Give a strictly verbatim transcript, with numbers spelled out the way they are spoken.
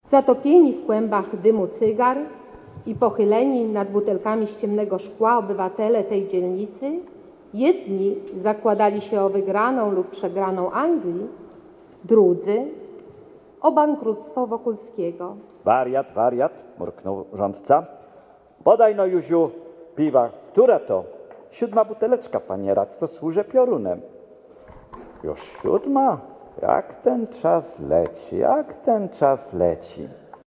Zatopieni w kłębach dymu cygar i pochyleni nad butelkami z ciemnego szkła obywatele tej dzielnicy, jedni zakładali się o wygraną lub przegraną Anglii, drudzy o bankructwo Wokulskiego. Wariat, wariat, mruknął rządca. Podaj no, Józiu, piwa. Która to? Siódma buteleczka, panie radco, służę piorunem. Już siódma? Jak ten czas leci, jak ten czas leci.